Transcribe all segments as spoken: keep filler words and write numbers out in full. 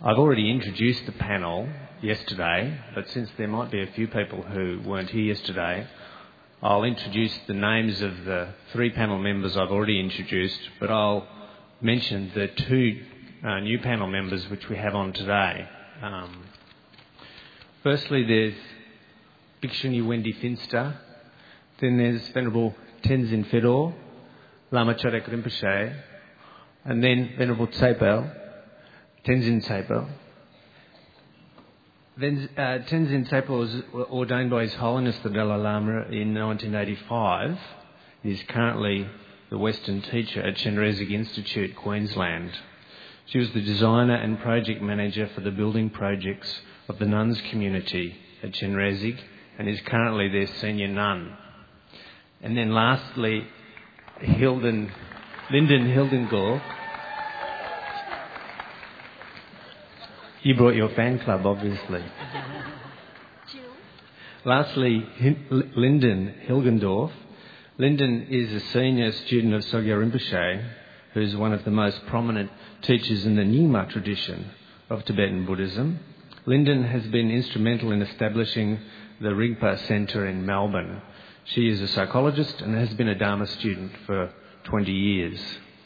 I've already introduced the panel yesterday, but since there might be a few people who weren't here yesterday, I'll introduce the names of the three panel members I've already introduced, but I'll mention the two uh, new panel members which we have on today. Um, firstly, there's Bhikshuni Wendy Finster, then there's Venerable Tenzin Fedor, Lama Chodak Rinpoche, and then Venerable Tsepel, Tenzin Tsepel. Then, uh, Tenzin Tsepel was ordained by His Holiness the Dalai Lama in nineteen eighty-five. He is currently the Western teacher at Chenrezig Institute, Queensland. She was the designer and project manager for the building projects of the nuns community at Chenrezig and is currently their senior nun. And then lastly, Hilden, Lyndon Hildengorf. You brought your fan club, obviously. Lastly, H- Lyndon Hilgendorf. Lyndon is a senior student of Sogyal Rinpoche, who is one of the most prominent teachers in the Nyingma tradition of Tibetan Buddhism. Lyndon has been instrumental in establishing the Rigpa Centre in Melbourne. She is a psychologist and has been a Dharma student for twenty years.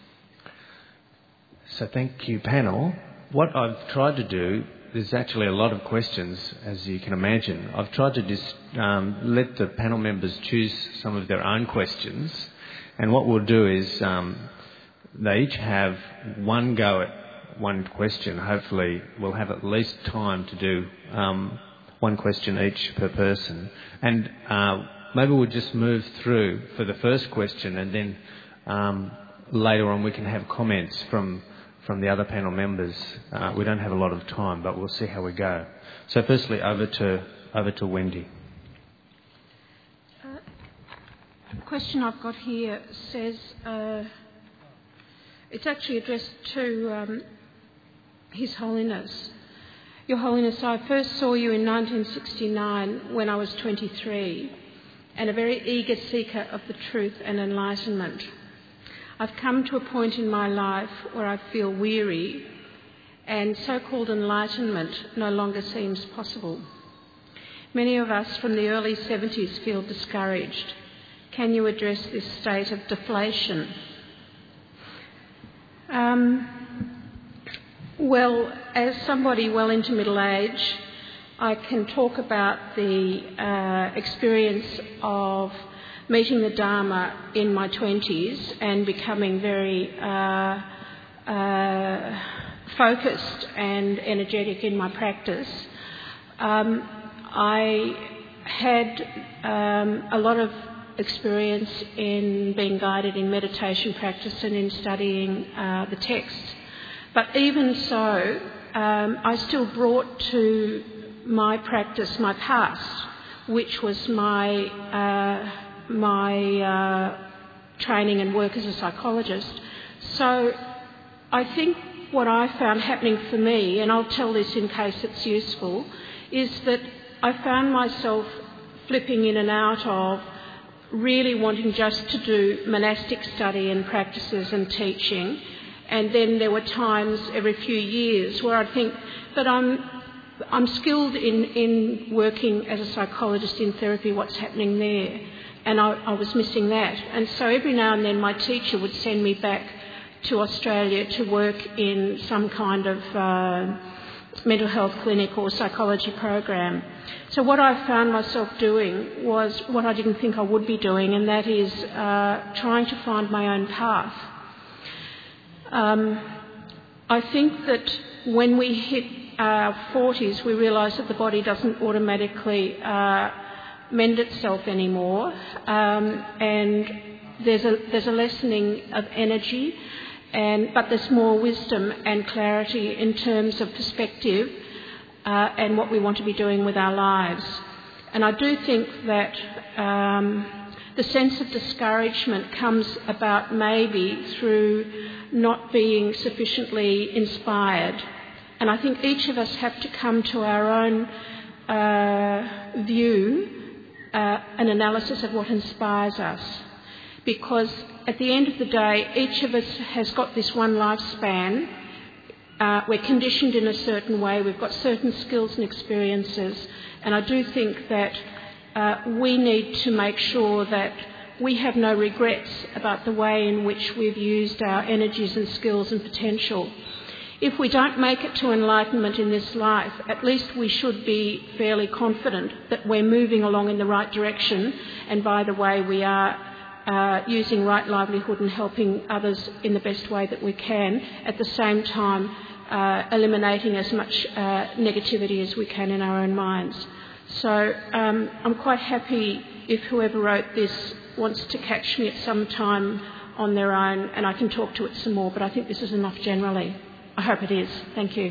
So thank you, panel. What I've tried to do, there's actually a lot of questions, as you can imagine. I've tried to just um, let the panel members choose some of their own questions. And what we'll do is um, they each have one go at one question. Hopefully we'll have at least time to do um, one question each per person. And uh, maybe we'll just move through for the first question, and then um, later on we can have comments from from the other panel members. Uh, we don't have a lot of time, but we'll see how we go. So firstly, over to over to Wendy. Uh, the question I've got here says, uh, it's actually addressed to um, His Holiness. Your Holiness, I first saw you in nineteen sixty-nine when I was twenty-three and a very eager seeker of the truth and enlightenment. I've come to a point in my life where I feel weary and so-called enlightenment no longer seems possible. Many of us from the early seventies feel discouraged. Can you address this state of deflation? Um, well, as somebody well into middle age, I can talk about the uh, experience of meeting the Dharma in my twenties and becoming very uh, uh, focused and energetic in my practice. Um, I had um, a lot of experience in being guided in meditation practice and in studying uh, the texts. But even so, um, I still brought to my practice my past, which was my uh, my uh, training and work as a psychologist. So I think what I found happening for me, and I'll tell this in case it's useful, is that I found myself flipping in and out of really wanting just to do monastic study and practices and teaching, and then there were times every few years where I'd think that I'm I'm skilled in, in working as a psychologist in therapy, what's happening there? And I, I was missing that. And so every now and then my teacher would send me back to Australia to work in some kind of uh, mental health clinic or psychology program. So what I found myself doing was what I didn't think I would be doing, and that is uh, trying to find my own path. Um, I think that when we hit our forties, we realise that the body doesn't automatically uh, mend itself anymore, um, and there's a there's a lessening of energy, and but there's more wisdom and clarity in terms of perspective uh, and what we want to be doing with our lives. And I do think that um, the sense of discouragement comes about maybe through not being sufficiently inspired. And I think each of us have to come to our own uh, view, uh, an analysis of what inspires us. Because at the end of the day, each of us has got this one lifespan Uh, we're conditioned in a certain way. We've got certain skills and experiences. And I do think that uh, we need to make sure that we have no regrets about the way in which we've used our energies and skills and potential. If we don't make it to enlightenment in this life, at least we should be fairly confident that we're moving along in the right direction, and by the way, we are uh, using right livelihood and helping others in the best way that we can, at the same time uh, eliminating as much uh, negativity as we can in our own minds. So um, I'm quite happy if whoever wrote this wants to catch me at some time on their own, and I can talk to it some more, but I think this is enough generally. I hope it is. Thank you.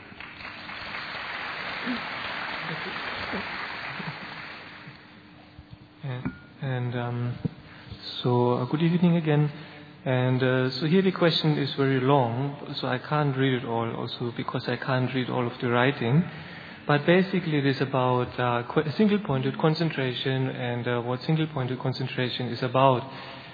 And, and um, so, uh, good evening again. And uh, so here the question is very long, so I can't read it all also because I can't read all of the writing. But basically it is about uh, qu- single-pointed concentration and uh, what single-pointed concentration is about.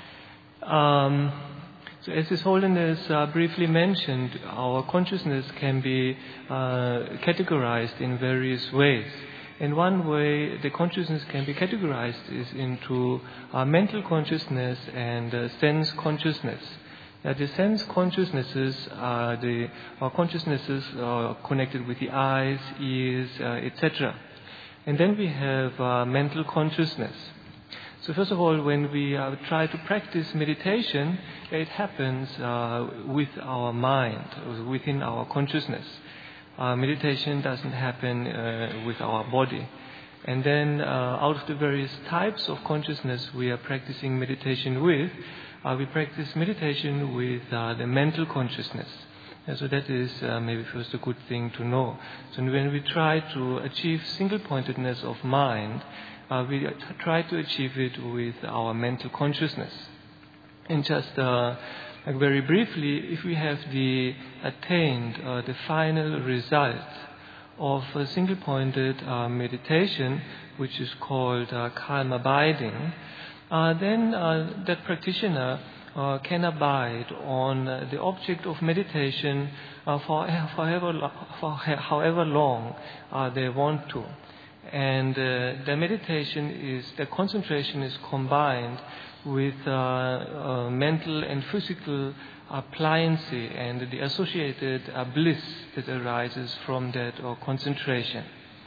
Um, so as His Holiness uh, briefly mentioned, our consciousness can be uh, categorized in various ways. And one way the consciousness can be categorized is into uh, mental consciousness and uh, sense consciousness. Uh, the sense consciousnesses are the are consciousnesses uh, connected with the eyes, ears, uh, et cetera. And then we have uh, mental consciousness. So first of all, when we uh, try to practice meditation, it happens uh, with our mind, within our consciousness. Uh, meditation doesn't happen uh, with our body. And then uh, out of the various types of consciousness we are practicing meditation with, uh, we practice meditation with uh, the mental consciousness. And so that is uh, maybe first a good thing to know. So when we try to achieve single-pointedness of mind, uh, we try to achieve it with our mental consciousness. And just uh, like very briefly, if we have the attained uh, the final result of a single-pointed uh, meditation, which is called uh, calm abiding, uh, then uh, that practitioner uh, can abide on uh, the object of meditation uh, for, for, however, for however long uh, they want to. And uh, the meditation is, the concentration is combined with uh, uh, mental and physical appliancy and the associated uh, bliss that arises from that uh, concentration.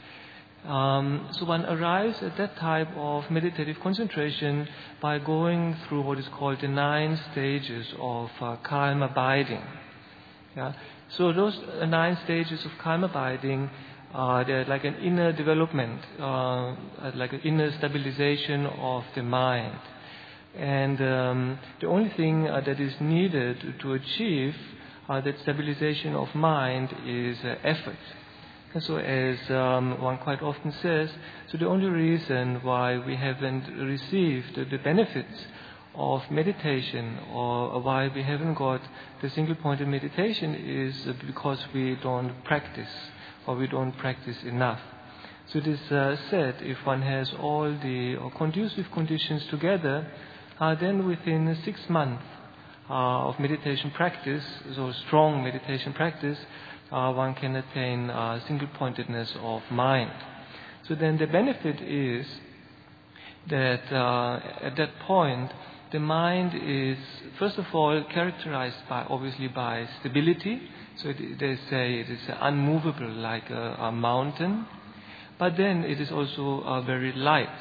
Um, so one arrives at that type of meditative concentration by going through what is called the nine stages of uh, calm abiding. Yeah? So those uh, nine stages of calm abiding, uh, they're like an inner development, uh, like an inner stabilization of the mind. And um, the only thing uh, that is needed to achieve uh, that stabilization of mind is uh, effort. And so as um, one quite often says, so the only reason why we haven't received the benefits of meditation, or why we haven't got the single-pointed meditation, is because we don't practice, or we don't practice enough. So it is uh, said, if one has all the uh, conducive conditions together, Uh, then within six months uh, of meditation practice, so strong meditation practice, uh, one can attain uh, single-pointedness of mind. So then the benefit is that uh, at that point, the mind is, first of all, characterized by, obviously, by stability. So it, they say it is unmovable like a, a mountain. But then it is also uh, very light.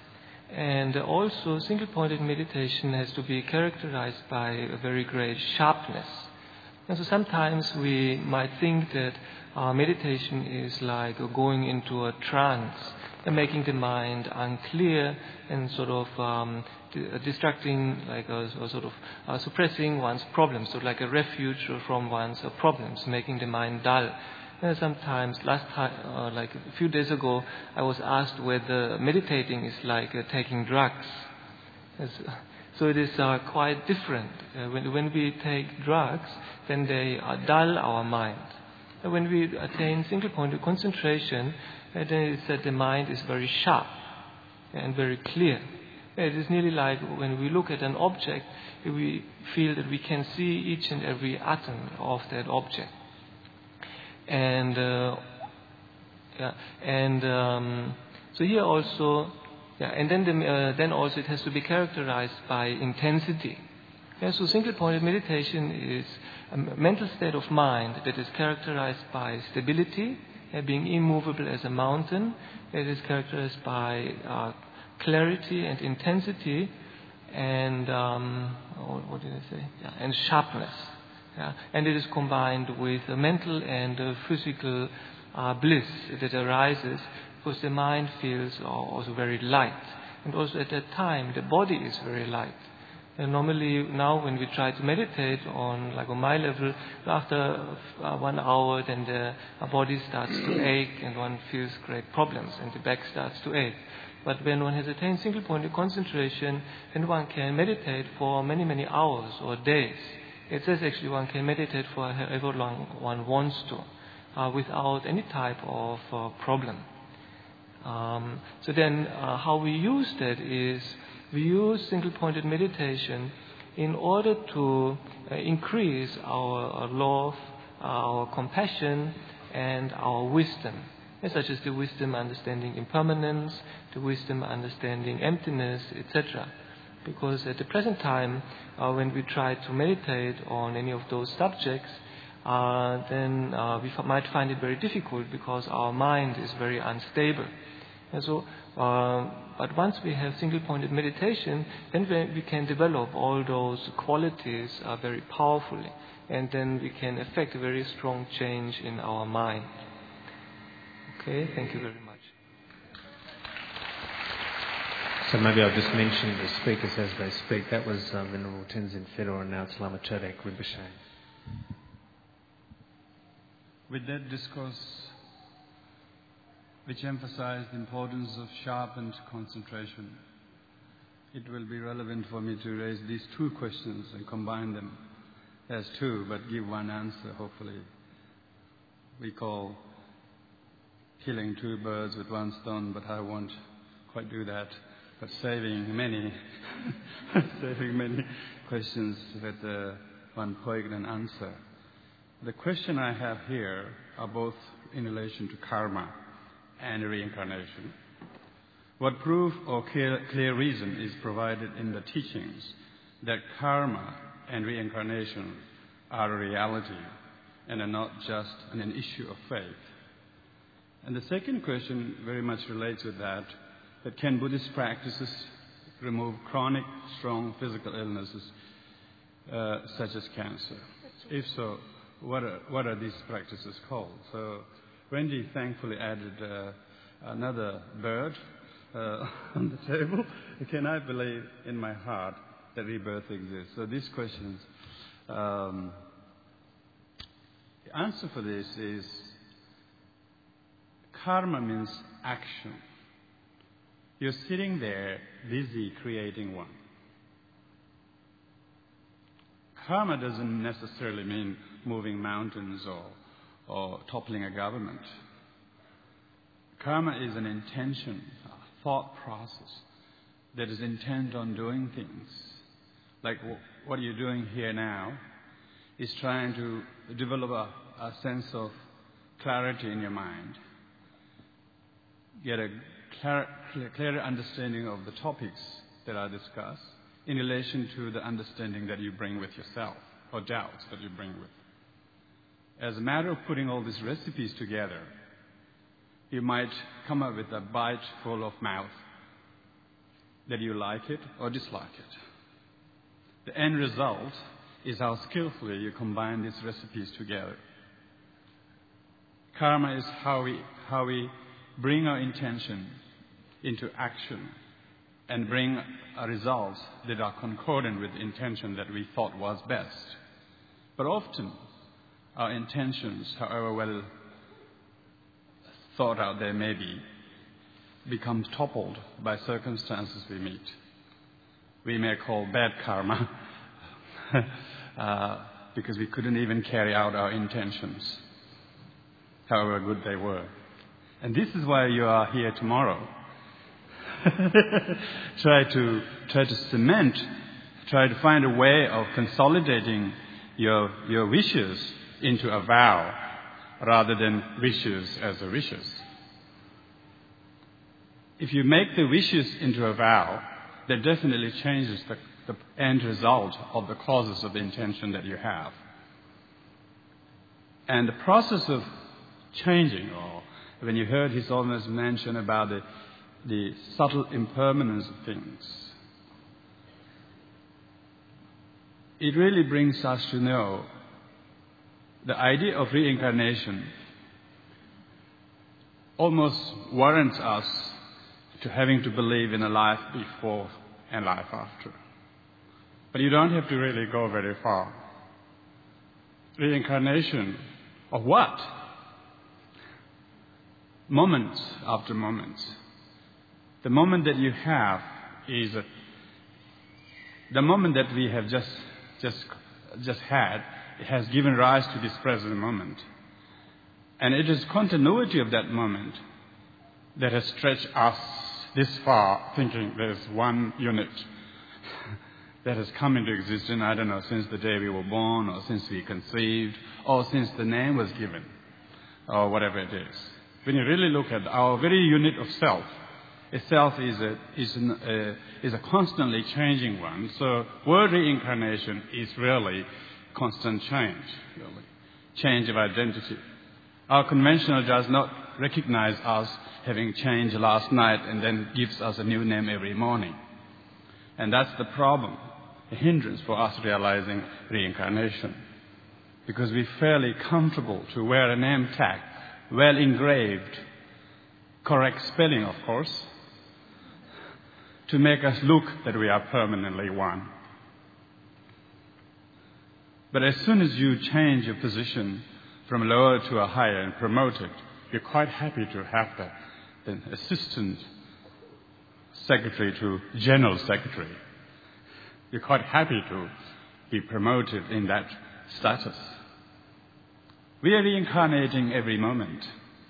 And also, single-pointed meditation has to be characterized by a very great sharpness. And so sometimes we might think that uh, meditation is like going into a trance and making the mind unclear and sort of um, di- distracting, like a, a sort of uh, suppressing one's problems, so like a refuge from one's uh, problems, making the mind dull. And sometimes, last time, uh, like a few days ago, I was asked whether meditating is like uh, taking drugs. As, so it is uh, quite different. Uh, when, when we take drugs, then they uh, dull our mind. And when we attain single-pointed concentration, uh, then it's that the mind is very sharp and very clear. It is nearly like when we look at an object, we feel that we can see each and every atom of that object. And uh, yeah, and um, so here also, yeah, and then the, uh, then also it has to be characterized by intensity. Yeah, so single-pointed meditation is a mental state of mind that is characterized by stability, uh, being immovable as a mountain. It is characterized by uh, clarity and intensity, and um, what did I say? Yeah, and sharpness. Yeah, and it is combined with a mental and a physical uh, bliss that arises because the mind feels also very light, and also at that time the body is very light. And normally now when we try to meditate on, like on my level, after uh, one hour then the our body starts to ache and one feels great problems and the back starts to ache. But when one has attained single-pointed concentration, then one can meditate for many, many hours or days. It says actually one can meditate for however long one wants to, uh, without any type of uh, problem. Um, so then uh, how we use that is, we use single-pointed meditation in order to uh, increase our, our love, our compassion, and our wisdom, such as the wisdom understanding impermanence, the wisdom understanding emptiness, et cetera. Because at the present time, uh, when we try to meditate on any of those subjects, uh, then uh, we f- might find it very difficult because our mind is very unstable. And so, uh, but once we have single-pointed meditation, then we, we can develop all those qualities uh, very powerfully, and then we can effect a very strong change in our mind. Okay, thank you very much. So maybe I'll just mention the speakers as they speak. That was um, Venerable Tenzin Fedor, and now it's Lama Chodek Rinpoche. With that discourse, which emphasized the importance of sharpened concentration, it will be relevant for me to raise these two questions and combine them as two, but give one answer, hopefully. We call killing two birds with one stone, but I won't quite do that. But saving many, saving many questions with uh, one poignant answer. The question I have here are both in relation to karma and reincarnation. What proof or clear, clear reason is provided in the teachings that karma and reincarnation are a reality and are not just an, an issue of faith? And the second question very much relates with that, that can Buddhist practices remove chronic, strong physical illnesses uh, such as cancer? If so, what are, what are these practices called? So Wendy thankfully added uh, another bird uh, on the table. Can I believe in my heart that rebirth exists? So these questions, um, the answer for this is karma means action. You're sitting there busy creating one. Karma doesn't necessarily mean moving mountains or, or toppling a government. Karma is an intention, a thought process that is intent on doing things. Like what you're doing here now is trying to develop a, a sense of clarity in your mind. Get a clear, clearer understanding of the topics that I discuss in relation to the understanding that you bring with yourself or doubts that you bring with. As a matter of putting all these recipes together, you might come up with a bite full of mouth that you like it or dislike it. The end result is how skillfully you combine these recipes together. Karma is how we, how we bring our intention into action and bring a results that are concordant with the intention that we thought was best. But often, our intentions, however well thought out they may be, becomes toppled by circumstances we meet. We may call bad karma uh, because we couldn't even carry out our intentions, however good they were. And this is why you are here tomorrow. try to try to cement, try to find a way of consolidating your your wishes into a vow rather than wishes as a wishes. If you make the wishes into a vow, that definitely changes the, the end result of the causes of the intention that you have. And the process of changing, or when you heard His Holiness mention about the, the subtle impermanence of things, it really brings us to know the idea of reincarnation almost warrants us to having to believe in a life before and life after. But you don't have to really go very far. Reincarnation of what? Moments after moments. The moment that you have is a, the moment that we have just just just had. It has given rise to this present moment, and it is continuity of that moment that has stretched us this far, thinking there's one unit that has come into existence, I don't know, since the day we were born, or since we conceived, or since the name was given, or whatever it is. When you really look at our very unit of self, itself is a, is, an, uh, is a constantly changing one. So word reincarnation is really constant change, really. Change of identity. Our conventional does not recognize us having changed last night and then gives us a new name every morning. And that's the problem, a hindrance for us realizing reincarnation. Because we're fairly comfortable to wear a name tag, well engraved, correct spelling, of course, to make us look that we are permanently one. But as soon as you change your position from lower to a higher and promoted, you're quite happy to have the, the assistant secretary to general secretary. You're quite happy to be promoted in that status. We are reincarnating every moment.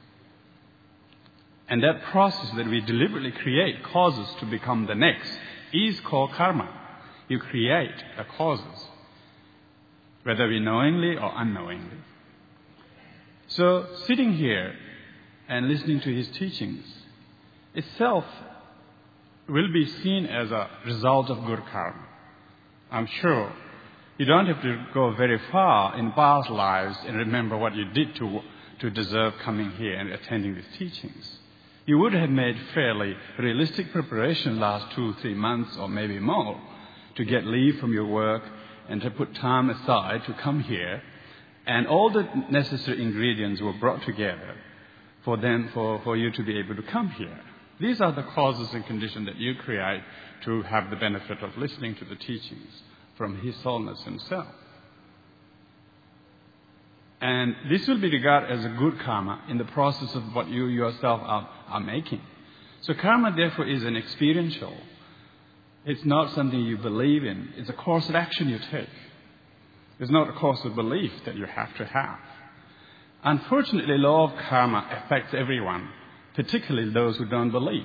And that process that we deliberately create causes to become the next is called karma. You create the causes, whether we knowingly or unknowingly. So sitting here and listening to his teachings itself will be seen as a result of good karma. I'm sure you don't have to go very far in past lives and remember what you did to, to deserve coming here and attending these teachings. You would have made fairly realistic preparation last two, three months or maybe more to get leave from your work and to put time aside to come here. And all the necessary ingredients were brought together for them, for, for you to be able to come here. These are the causes and conditions that you create to have the benefit of listening to the teachings from His Holiness Himself. And this will be regarded as a good karma in the process of what you yourself are, are making. So karma, therefore, is an experiential. It's not something you believe in. It's a course of action you take. It's not a course of belief that you have to have. Unfortunately, law of karma affects everyone, particularly those who don't believe.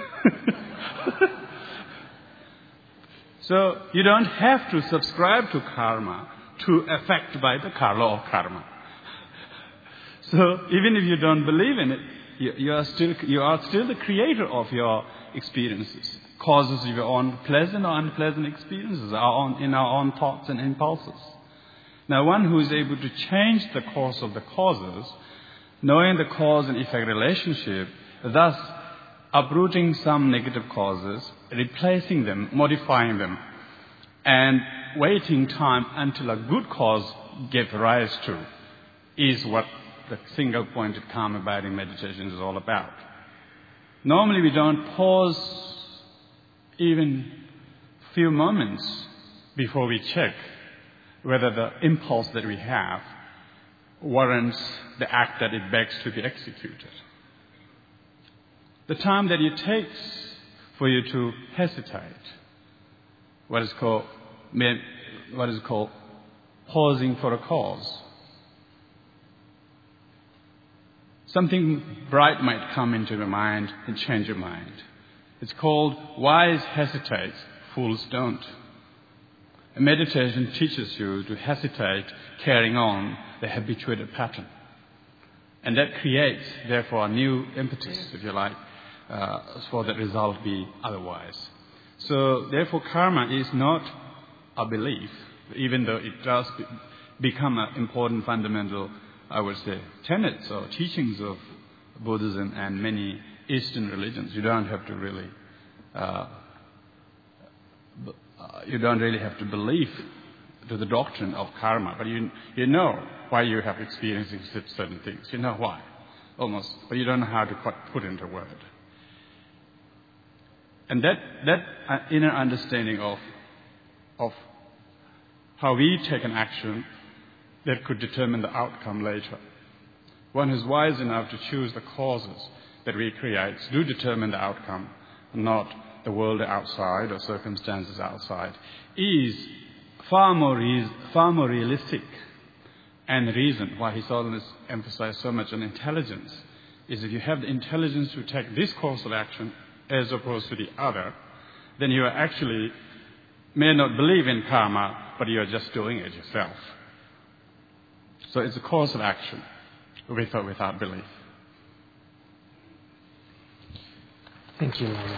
So you don't have to subscribe to karma to affect by the law of karma. So even if you don't believe in it, you, you are still you are still the creator of your experiences. Causes of your own pleasant or unpleasant experiences are on, in our own thoughts and impulses. Now, one who is able to change the course of the causes, knowing the cause and effect relationship, thus uprooting some negative causes, replacing them, modifying them, and waiting time until a good cause gave rise to, is what the single-pointed calm abiding meditation is all about. Normally we don't pause even a few moments before we check whether the impulse that we have warrants the act that it begs to be executed. The time that it takes for you to hesitate, what is called, what is called pausing for a cause. Something bright might come into your mind and change your mind. It's called wise hesitates, fools don't. A meditation teaches you to hesitate carrying on the habituated pattern. And that creates, therefore, a new impetus, if you like, uh, for the result be otherwise. So, therefore, karma is not a belief, even though it does be, become an important fundamental, I would say, tenets or teachings of Buddhism and many Eastern religions. You don't have to really, uh, you don't really have to believe to the doctrine of karma, but you you know why you have experiencing certain things. You know why, almost, but you don't know how to put, put into word. And that that inner understanding of of how we take an action that could determine the outcome later. One who's wise enough to choose the causes that we create do determine the outcome, not the world outside or circumstances outside, is far more, re- far more realistic. And the reason why His Holiness emphasized so much on intelligence is if you have the intelligence to take this course of action as opposed to the other, then you are actually may not believe in karma, but you are just doing it yourself. So it's a course of action with or without belief. Thank you, Lama.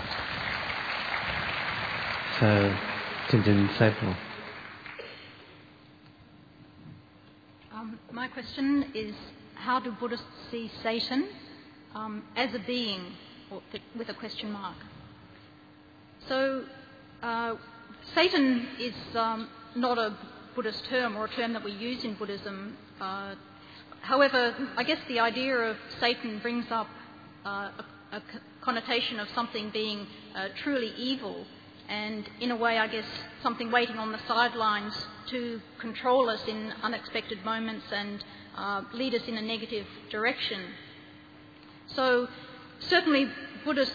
So, Tintin Saipul. Um, my question is, how do Buddhists see Satan um, as a being, or th- with a question mark? So, uh, Satan is um, not a Buddhist term or a term that we use in Buddhism. Uh, however, I guess the idea of Satan brings up uh, a, a connotation of something being uh, truly evil, and in a way, I guess, something waiting on the sidelines to control us in unexpected moments and uh, lead us in a negative direction. So certainly Buddhists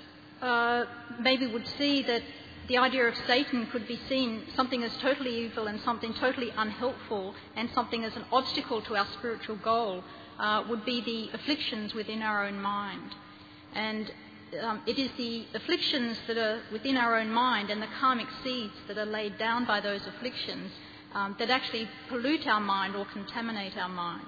uh, maybe would see that the idea of Satan could be seen something as totally evil and something totally unhelpful and something as an obstacle to our spiritual goal uh, would be the afflictions within our own mind. And um, it is the afflictions that are within our own mind and the karmic seeds that are laid down by those afflictions um, that actually pollute our mind or contaminate our mind.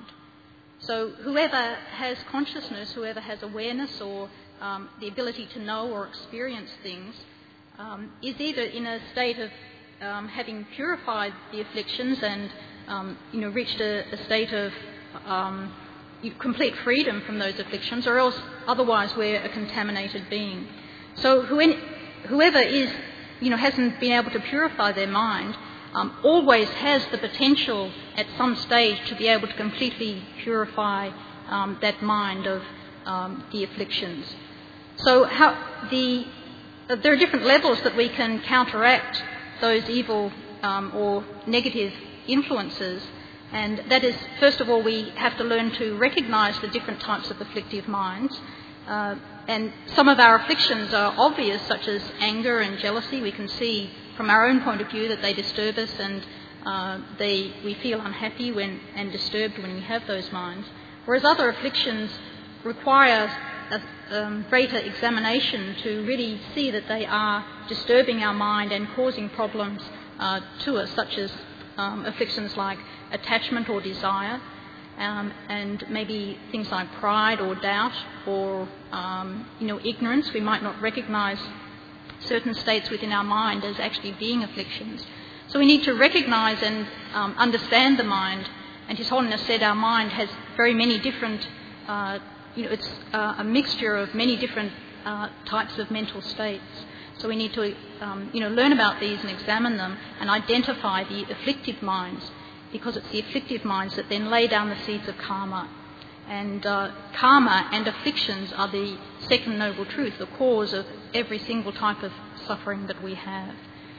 So whoever has consciousness, whoever has awareness or um, the ability to know or experience things, um, is either in a state of um, having purified the afflictions and um, you know reached a, a state of um, complete freedom from those afflictions, or else otherwise we're a contaminated being. So whoever is, you know, hasn't been able to purify their mind, um, always has the potential at some stage to be able to completely purify um, that mind of um, the afflictions. So how the uh, there are different levels that we can counteract those evil um, or negative influences. And that is, first of all, we have to learn to recognise the different types of afflictive minds. Uh, and some of our afflictions are obvious, such as anger and jealousy. We can see from our own point of view that they disturb us, and uh, they, we feel unhappy when, and disturbed when we have those minds. Whereas other afflictions require a um, greater examination to really see that they are disturbing our mind and causing problems uh, to us, such as um, afflictions like attachment or desire, um, and maybe things like pride or doubt or um, you know ignorance. We might not recognise certain states within our mind as actually being afflictions. So we need to recognise and um, understand the mind. And His Holiness said our mind has very many different, uh, you know, it's uh, a mixture of many different uh, types of mental states. So we need to, um, you know, learn about these and examine them and identify the afflictive minds, because it's the afflictive minds that then lay down the seeds of karma. And uh, karma and afflictions are the second noble truth, the cause of every single type of suffering that we have.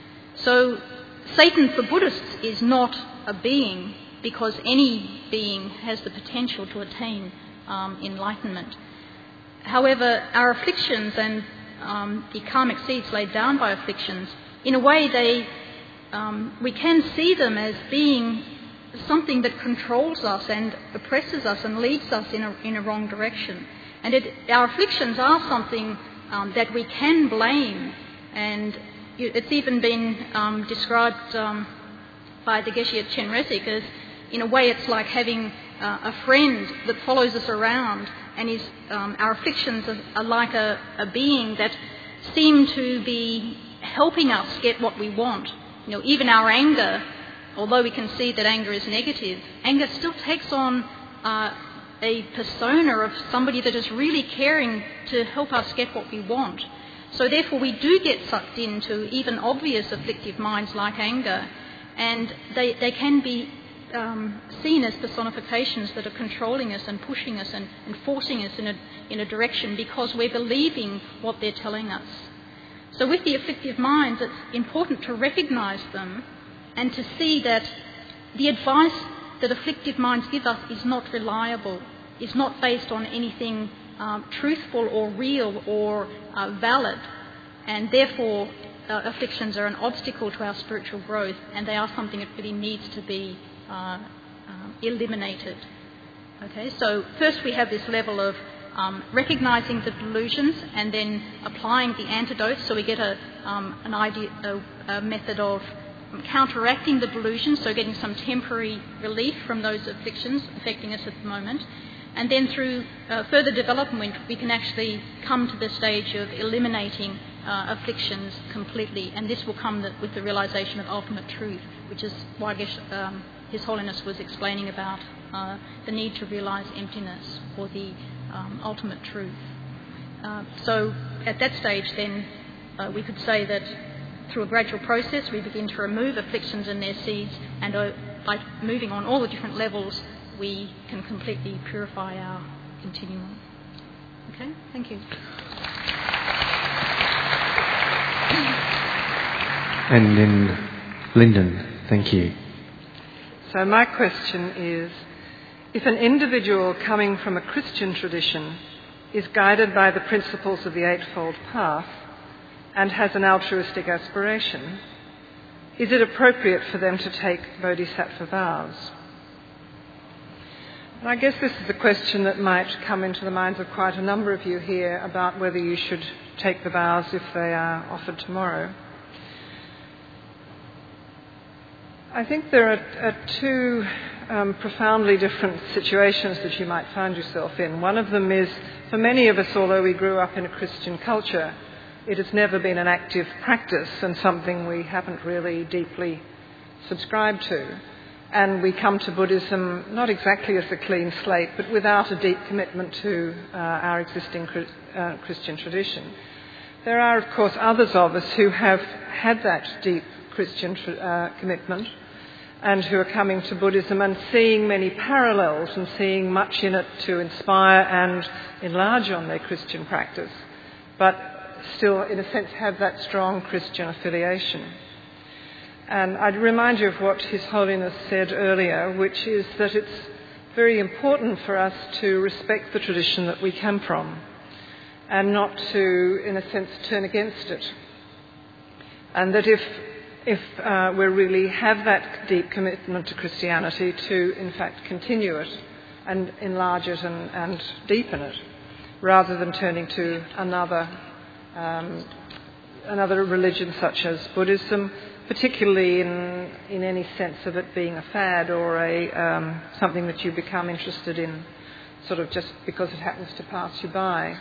So Satan for Buddhists is not a being, because any being has the potential to attain um, enlightenment. However, our afflictions and um, the karmic seeds laid down by afflictions, in a way they um, we can see them as being something that controls us and oppresses us and leads us in a, in a wrong direction. And it, our afflictions are something um, that we can blame, and it's even been um, described um, by the Geshe Chenrezig as, in a way, it's like having uh, a friend that follows us around, and is um, our afflictions are, are like a, a being that seem to be helping us get what we want. You know, even our anger, although we can see that anger is negative, anger still takes on uh, a persona of somebody that is really caring to help us get what we want. So therefore we do get sucked into even obvious afflictive minds like anger, and they, they can be um, seen as personifications that are controlling us and pushing us and, and forcing us in a, in a direction because we're believing what they're telling us. So with the afflictive minds, it's important to recognise them and to see that the advice that afflictive minds give us is not reliable, is not based on anything um, truthful or real or uh, valid, and therefore uh, afflictions are an obstacle to our spiritual growth, and they are something that really needs to be uh, um, eliminated. Okay, so first we have this level of um, recognising the delusions and then applying the antidote, so we get a, um, an idea, a, a method of counteracting the delusions, so getting some temporary relief from those afflictions affecting us at the moment. And then through uh, further development, we can actually come to the stage of eliminating uh, afflictions completely. And this will come the, with the realisation of ultimate truth, which is why I guess um, His Holiness was explaining about uh, the need to realise emptiness, or the um, ultimate truth. Uh, so at that stage then, uh, we could say that through a gradual process we begin to remove afflictions and their seeds, and uh, by moving on all the different levels, we can completely purify our continuum. Okay, thank you. And then Lyndon, thank you. So my question is, if an individual coming from a Christian tradition is guided by the principles of the Eightfold Path and has an altruistic aspiration, is it appropriate for them to take bodhisattva vows? And I guess this is a question that might come into the minds of quite a number of you here about whether you should take the vows if they are offered tomorrow. I think there are, are two um, profoundly different situations that you might find yourself in. One of them is, for many of us, although we grew up in a Christian culture, it has never been an active practice and something we haven't really deeply subscribed to. And we come to Buddhism not exactly as a clean slate, but without a deep commitment to uh, our existing uh, Christian tradition. There are, of course, others of us who have had that deep Christian uh, commitment and who are coming to Buddhism and seeing many parallels and seeing much in it to inspire and enlarge on their Christian practice, but still, in a sense, have that strong Christian affiliation. And I'd remind you of what His Holiness said earlier, which is that it's very important for us to respect the tradition that we come from and not to, in a sense, turn against it. And that if if uh, we really have that deep commitment to Christianity, to, in fact, continue it and enlarge it and, and deepen it, rather than turning to another um, another religion such as Buddhism, particularly in in any sense of it being a fad or a um, something that you become interested in, sort of just because it happens to pass you by.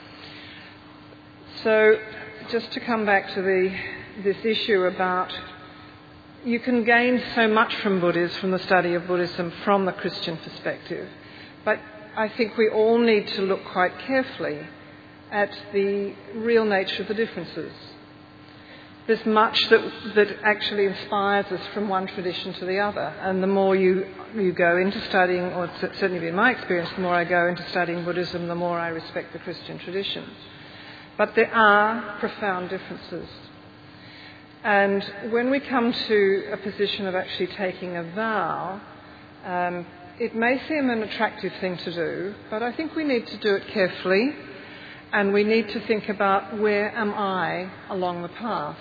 So, just to come back to the this issue about, you can gain so much from Buddhism, from the study of Buddhism, from the Christian perspective, but I think we all need to look quite carefully at the real nature of the differences. There's much that that actually inspires us from one tradition to the other, and the more you you go into studying, or it's certainly in my experience, the more I go into studying Buddhism, the more I respect the Christian tradition. But there are profound differences. And when we come to a position of actually taking a vow, um, it may seem an attractive thing to do, but I think we need to do it carefully, and we need to think about, where am I along the path?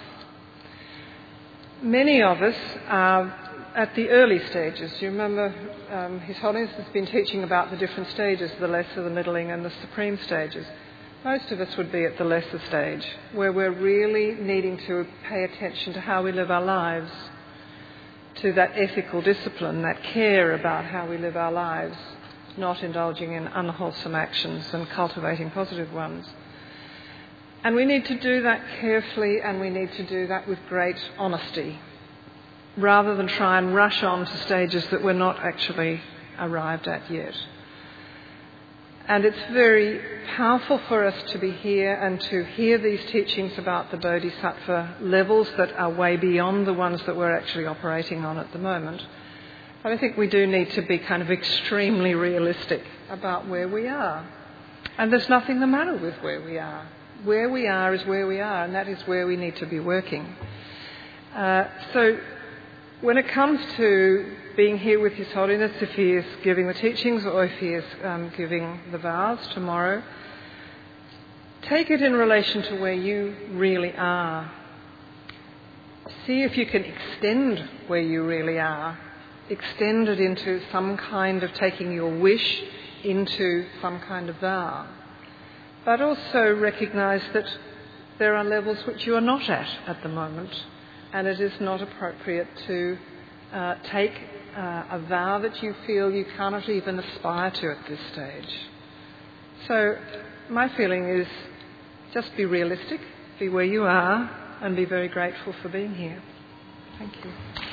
Many of us are at the early stages. You remember um, His Holiness has been teaching about the different stages, the lesser, the middling and the supreme stages. Most of us would be at the lesser stage, where we're really needing to pay attention to how we live our lives, to that ethical discipline, that care about how we live our lives, not indulging in unwholesome actions and cultivating positive ones. And we need to do that carefully, and we need to do that with great honesty, rather than try and rush on to stages that we're not actually arrived at yet. And it's very powerful for us to be here and to hear these teachings about the Bodhisattva levels that are way beyond the ones that we're actually operating on at the moment. But I think we do need to be kind of extremely realistic about where we are. And there's nothing the matter with where we are. Where we are is where we are, and that is where we need to be working. Uh, so when it comes to being here with His Holiness, if he is giving the teachings or if he is um, giving the vows tomorrow, take it in relation to where you really are. See if you can extend where you really are. Extend it into some kind of taking your wish into some kind of vow. But also recognise that there are levels which you are not at at the moment, and it is not appropriate to uh, take uh, a vow that you feel you cannot even aspire to at this stage. So my feeling is just be realistic, be where you are, and be very grateful for being here. Thank you.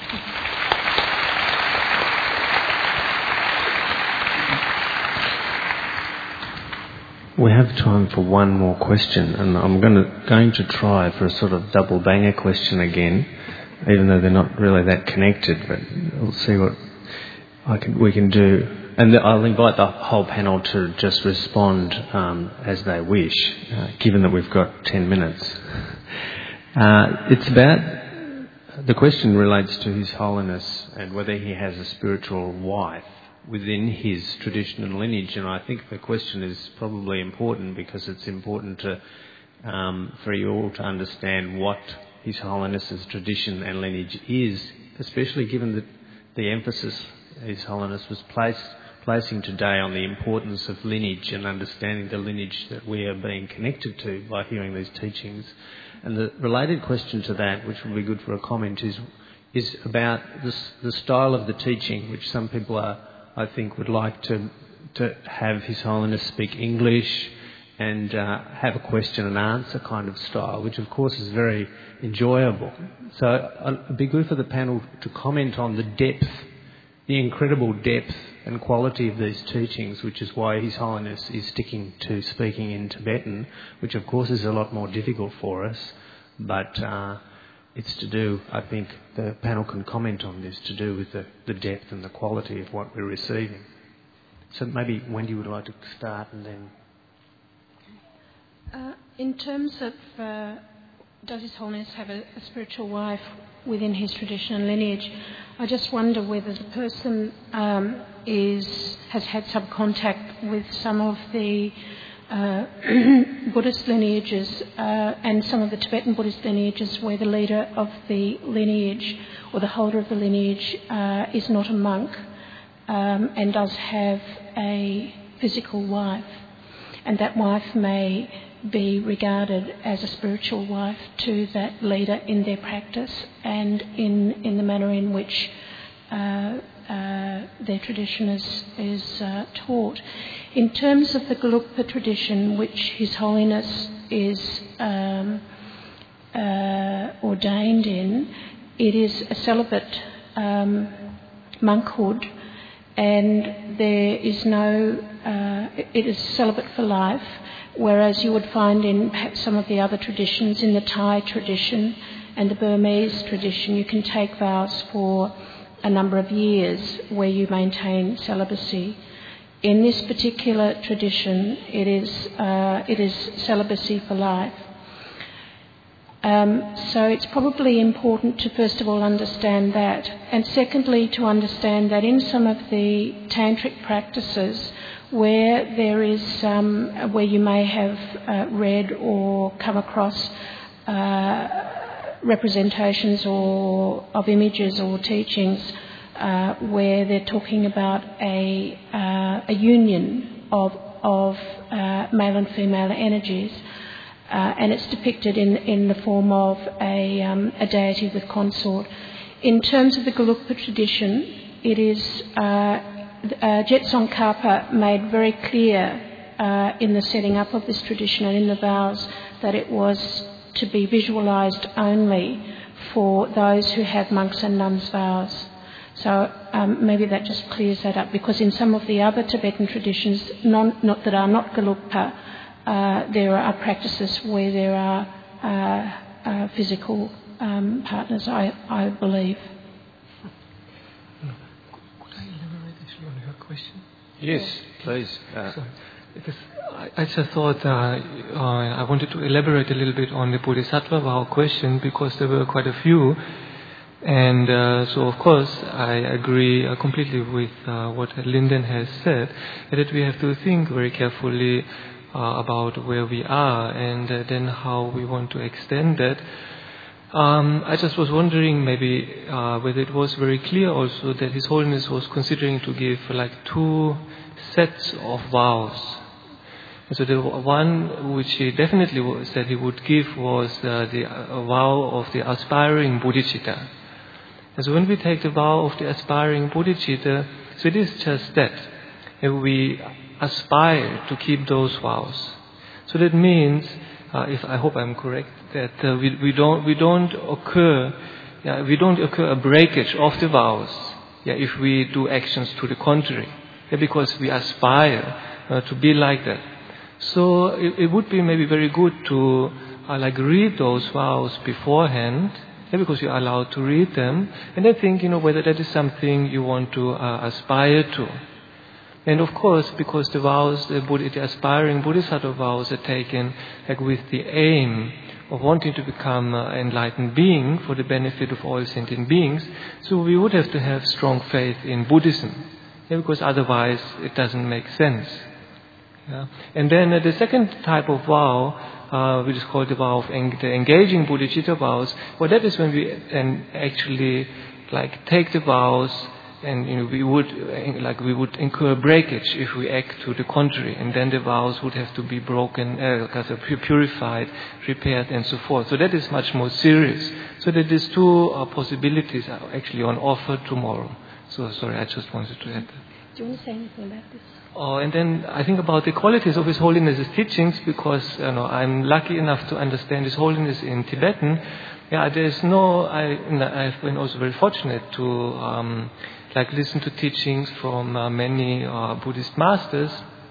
We have time for one more question, and I'm going to, going to try for a sort of double banger question again, even though they're not really that connected, but we'll see what I can, we can do. And I'll invite the whole panel to just respond um, as they wish, uh, given that we've got ten minutes. Uh, it's about, the question relates to His Holiness and whether he has a spiritual wife within his tradition and lineage, and I think the question is probably important because it's important to um, for you all to understand what His Holiness's tradition and lineage is, especially given that the emphasis His Holiness was placed, placing today on the importance of lineage and understanding the lineage that we are being connected to by hearing these teachings. And the related question to that, which would be good for a comment, is is about this, the style of the teaching, which some people are I think would like to to have His Holiness speak English and uh, have a question and answer kind of style, which of course is very enjoyable. So uh, it'd be good for the panel to comment on the depth, the incredible depth and quality of these teachings, which is why His Holiness is sticking to speaking in Tibetan, which of course is a lot more difficult for us, but uh, it's to do, I think the panel can comment on this, to do with the, the depth and the quality of what we're receiving. So maybe Wendy would like to start and then... Uh, in terms of uh, does His Holiness have a, a spiritual wife within his tradition and lineage, I just wonder whether the person um, is has had some contact with some of the Uh, Buddhist lineages uh, and some of the Tibetan Buddhist lineages where the leader of the lineage or the holder of the lineage uh, is not a monk um, and does have a physical wife, and that wife may be regarded as a spiritual wife to that leader in their practice and in, in the manner in which uh, uh, their tradition is, is uh, taught. In terms of the Gelugpa tradition, which His Holiness is um, uh, ordained in, it is a celibate um, monkhood, and there is no, uh, it is celibate for life, whereas you would find in perhaps some of the other traditions, in the Thai tradition and the Burmese tradition, you can take vows for a number of years where you maintain celibacy. In this particular tradition, it is uh, it is celibacy for life. Um, so it's probably important to first of all understand that, and secondly to understand that in some of the tantric practices, where there is um, where you may have uh, read or come across uh, representations or of images or teachings. Uh, where they're talking about a uh, a union of of uh, male and female energies, uh, and it's depicted in in the form of a um, a deity with consort. in terms of the Gelugpa tradition, it is uh, uh, Je Tsongkhapa made very clear uh, in the setting up of this tradition and in the vows that it was to be visualised only for those who have monks and nuns vows. So um, maybe that just clears that up, because in some of the other Tibetan traditions non, not, that are not Gelugpa, uh, there are practices where there are uh, uh, physical um, partners, I, I believe. Could I elaborate actually on your question? Yes, please. Uh, So, because I, I just thought uh, uh, I wanted to elaborate a little bit on the Bodhisattva vow question, because there were quite a few. And uh, so, of course, I agree uh, completely with uh, what Lyndon has said, that we have to think very carefully uh, about where we are and uh, then how we want to extend that. Um, I just was wondering maybe uh, whether it was very clear also that His Holiness was considering to give like two sets of vows. And so the one which he definitely said he would give was uh, the uh, vow of the aspiring bodhicitta. And so when we take the vow of the aspiring bodhicitta, so it is just that. And we aspire to keep those vows. So that means, uh, if I hope I'm correct, that uh, we, we don't we don't occur, yeah, we don't occur a breakage of the vows, yeah, if we do actions to the contrary, yeah, because we aspire uh, to be like that. So it, it would be maybe very good to uh, like read those vows beforehand. Yeah, because you are allowed to read them, and then think, you know, whether that is something you want to uh, aspire to. And of course, because the vows, the, Buddha, the aspiring Bodhisattva vows are taken like with the aim of wanting to become an enlightened being for the benefit of all sentient beings, so we would have to have strong faith in Buddhism, yeah, because otherwise it doesn't make sense. Yeah. And then uh, the second type of vow, uh, which is called the vow of en- the engaging bodhicitta vows, well, that is when we and actually like take the vows, and you know we would uh, like we would incur breakage if we act to the contrary, and then the vows would have to be broken, uh, purified, repaired, and so forth. So that is much more serious. So that these two uh, possibilities are actually on offer tomorrow. So sorry, I just wanted to add that. Do you want to say anything about this? Oh, and then I think about the qualities of His Holiness's teachings, because you know I'm lucky enough to understand His Holiness in Tibetan. Yeah, there's no. I I've been also very fortunate to um, like listen to teachings from uh, many uh, Buddhist masters,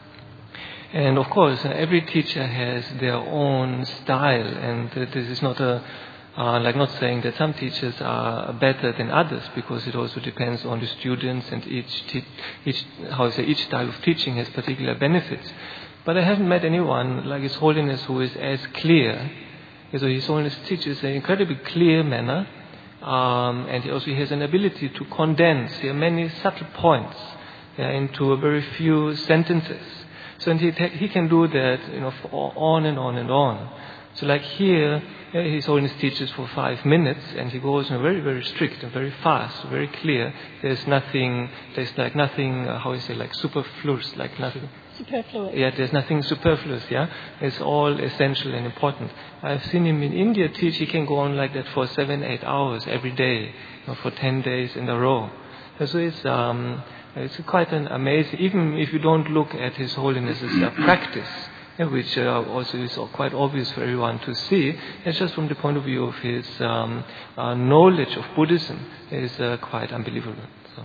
and of course uh, every teacher has their own style, and uh, this is not a. Uh, like not saying that some teachers are better than others, because it also depends on the students, and each te- each how to say each style of teaching has particular benefits. But I haven't met anyone like His Holiness who is as clear. So His Holiness teaches in an incredibly clear manner, um, and he also has an ability to condense yeah, many subtle points yeah, into a very few sentences. So and he ta- he can do that, you know, for on and on and on. So like here, yeah, His Holiness teaches for five minutes, and he goes you know, very, very strict and very fast, very clear. There's nothing, there's like nothing, uh, how you say, like superfluous, like nothing. Superfluous. Yeah, there's nothing superfluous, yeah. It's all essential and important. I've seen him in India teach, he can go on like that for seven, eight hours every day, you know, for ten days in a row. And so it's, um, it's quite an amazing, even if you don't look at His Holiness's uh, practice, yeah, which uh, also is quite obvious for everyone to see. It's just from the point of view of his um, uh, knowledge of Buddhism is uh, quite unbelievable. So.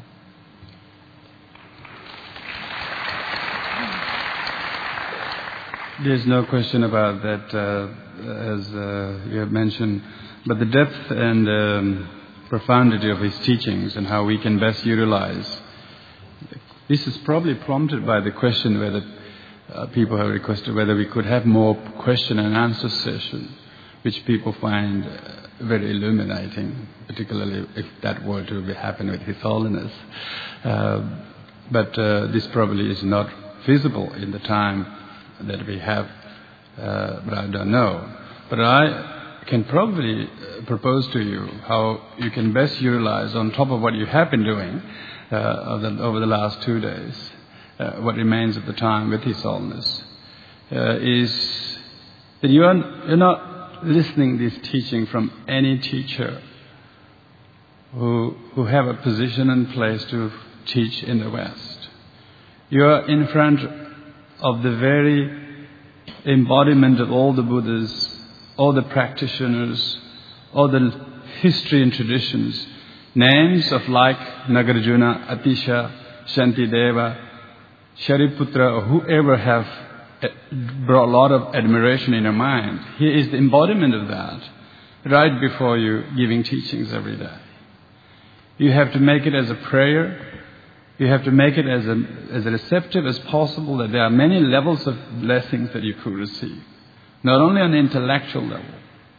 There's no question about that, uh, as uh, you have mentioned, but the depth and um, profundity of his teachings and how we can best utilize. This is probably prompted by the question whether Uh, people have requested whether we could have more question and answer session, which people find uh, very illuminating, particularly if that were to be happen with His Holiness. Uh, but uh, this probably is not feasible in the time that we have, uh, but I don't know. But I can probably uh, propose to you how you can best utilize, on top of what you have been doing uh, over, the, over the last two days, Uh, what remains of the time with His Holiness, uh, is that you are you're not listening this teaching from any teacher who, who have a position and place to teach in the West. You are in front of the very embodiment of all the Buddhas, all the practitioners, all the history and traditions, names of like Nagarjuna, Atisha, Shantideva, Shariputra, or whoever have brought a lot of admiration in your mind. He is the embodiment of that, right before you, giving teachings every day. You have to make it as a prayer. You have to make it as, a, as receptive as possible, that there are many levels of blessings that you could receive. Not only on the intellectual level,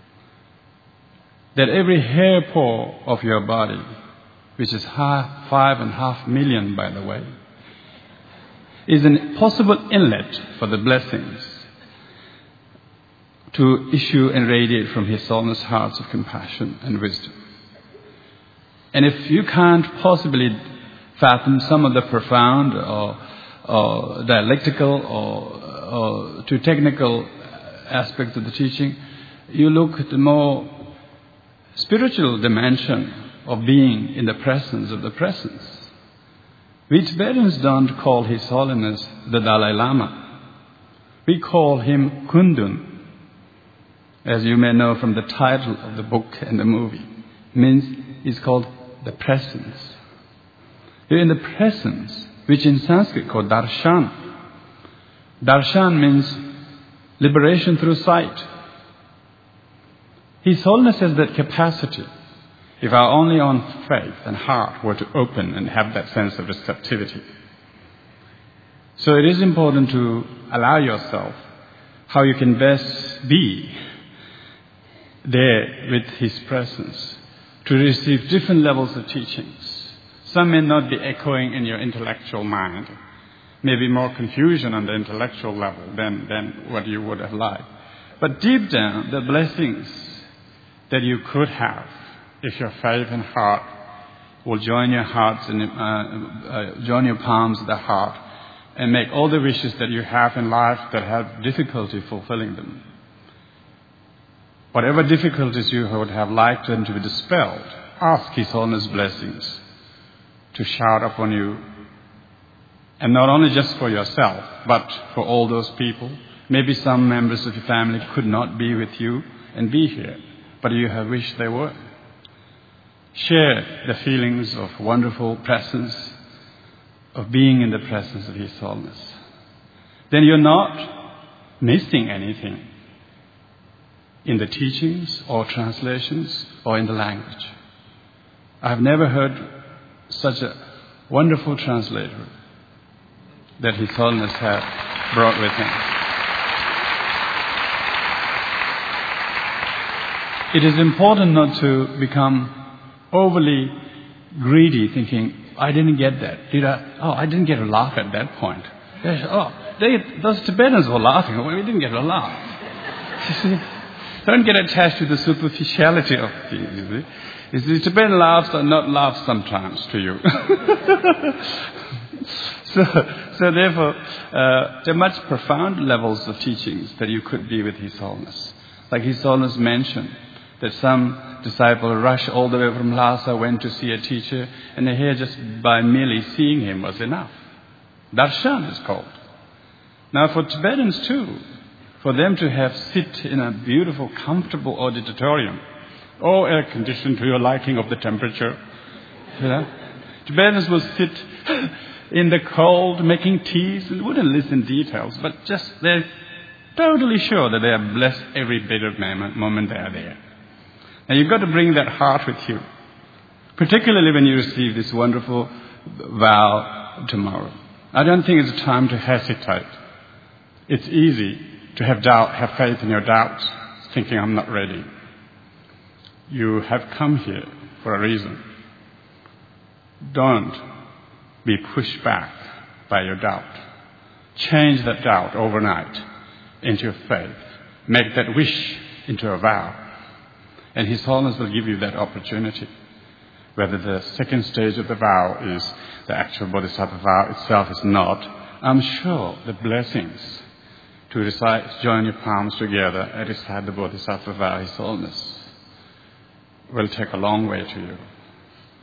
that every hair pore of your body, which is half, five and a half million, by the way, is a possible inlet for the blessings to issue and radiate from His Holiness hearts of compassion and wisdom. And if you can't possibly fathom some of the profound or, or dialectical or, or too technical aspects of the teaching, you look at the more spiritual dimension of being in the presence of the presence. We Tibetans don't call His Holiness the Dalai Lama. We call him Kundun, as you may know from the title of the book and the movie. It means it's called the presence. You're in the presence, which in Sanskrit called darshan. Darshan means liberation through sight. His Holiness has that capacity. If our only own faith and heart were to open and have that sense of receptivity. So it is important to allow yourself how you can best be there with His presence to receive different levels of teachings. Some may not be echoing in your intellectual mind. Maybe more confusion on the intellectual level than, than what you would have liked. But deep down, the blessings that you could have if your faith and heart will join your hearts and uh, uh, join your palms of the heart and make all the wishes that you have in life that have difficulty fulfilling them. Whatever difficulties you would have liked them to be dispelled, ask His Holiness blessings to shower upon you. And not only just for yourself, but for all those people. Maybe some members of your family could not be with you and be here, but you have wished they were. Share the feelings of wonderful presence, of being in the presence of His Holiness. Then you're not missing anything in the teachings or translations or in the language. I've never heard such a wonderful translator that His Holiness had brought with Him. It is important not to become overly greedy, thinking, I didn't get that. Did I? Oh, I didn't get a laugh at that point. Oh, they, those Tibetans were laughing. We didn't get a laugh. You see? Don't get attached to the superficiality of things. You see? You see, Tibetan laughs are not laughs sometimes to you. so, so therefore, uh, there are much profound levels of teachings that you could be with His Holiness. Like His Holiness mentioned, that some disciple rushed all the way from Lhasa, went to see a teacher, and here just by merely seeing him was enough. Darshan is called. Now for Tibetans too, for them to have sit in a beautiful, comfortable auditorium, all air conditioned to your liking of the temperature, you know, Tibetans will sit in the cold making teas and wouldn't listen details, but just they're totally sure that they are blessed every bit of moment, moment they are there. Now you've got to bring that heart with you, particularly when you receive this wonderful vow tomorrow. I don't think it's a time to hesitate. It's easy to have doubt, have faith in your doubts, thinking I'm not ready. You have come here for a reason. Don't be pushed back by your doubt. Change that doubt overnight into faith. Make that wish into a vow. And His Holiness will give you that opportunity. Whether the second stage of the vow is the actual Bodhisattva vow itself is not, I'm sure the blessings to recite, join your palms together and recite the Bodhisattva vow, His Holiness, will take a long way to you.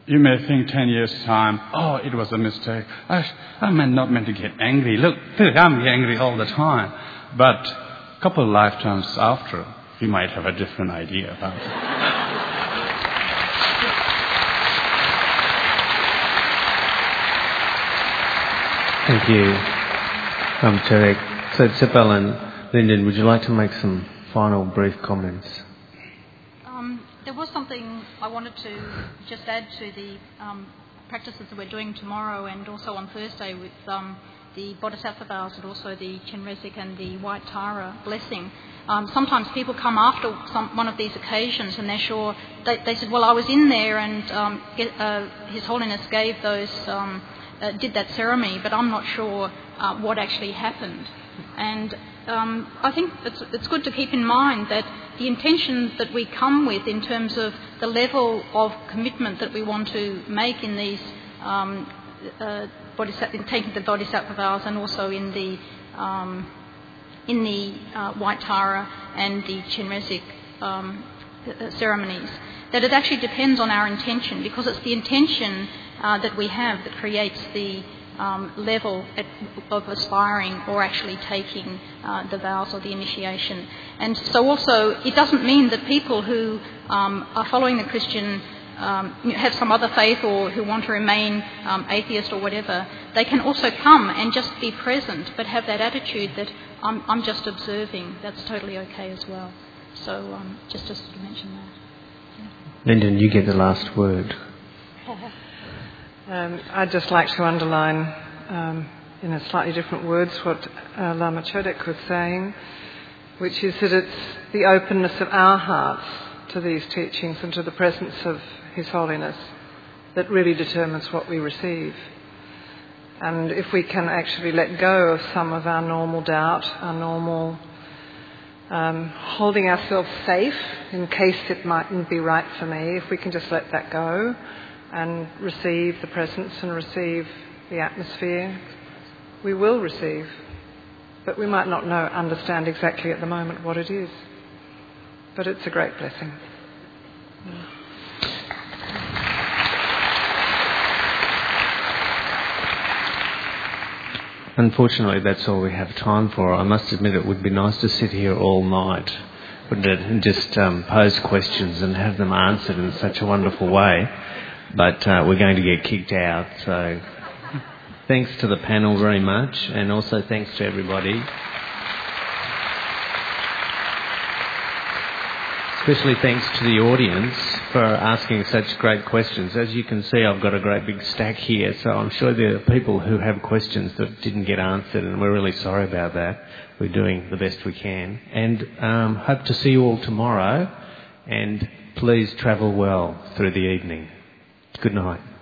You may think ten years' time, oh, it was a mistake. I, I'm not meant to get angry. Look, I'm angry all the time. But a couple of lifetimes after, you might have a different idea about it. Thank you, um, Tarek. So, Sipal and Lyndon, would you like to make some final brief comments? Um, there was something I wanted to just add to the um, practices that we're doing tomorrow and also on Thursday with um, the Bodhisattva vows and also the Chenrezig and the White Tara blessing. Um, sometimes people come after some, one of these occasions and they're sure, they, they said, well, I was in there and um, get, uh, His Holiness gave those, um, uh, did that ceremony, but I'm not sure uh, what actually happened. And um, I think it's, it's good to keep in mind that the intention that we come with in terms of the level of commitment that we want to make in these um, uh, bodhisattva, in taking the Bodhisattva vows and also in the um, in the uh, White Tara and the Chenrezig um, ceremonies, that it actually depends on our intention, because it's the intention uh, that we have that creates the um, level at, of aspiring or actually taking uh, the vows or the initiation. And so also it doesn't mean that people who um, are following the Christian Um, have some other faith or who want to remain um, atheist or whatever, they can also come and just be present, but have that attitude that I'm, I'm just observing. That's totally okay as well. So um, just, just to mention that. Yeah. Lyndon, you get the last word. um, I'd just like to underline um, in a slightly different words what uh, Lama Chodek was saying, which is that it's the openness of our hearts to these teachings and to the presence of His Holiness that really determines what we receive. And if we can actually let go of some of our normal doubt, our normal um, holding ourselves safe in case it mightn't be right for me, if we can just let that go and receive the presence and receive the atmosphere, we will receive. But we might not know, understand exactly at the moment what it is. But it's a great blessing. Unfortunately, that's all we have time for. I must admit it would be nice to sit here all night, wouldn't it, and just um, pose questions and have them answered in such a wonderful way. But uh, we're going to get kicked out. So thanks to the panel very much, and also thanks to everybody. Especially thanks to the audience for asking such great questions. As you can see, I've got a great big stack here, so I'm sure there are people who have questions that didn't get answered, and we're really sorry about that. We're doing the best we can. And um, hope to see you all tomorrow, and please travel well through the evening. Good night.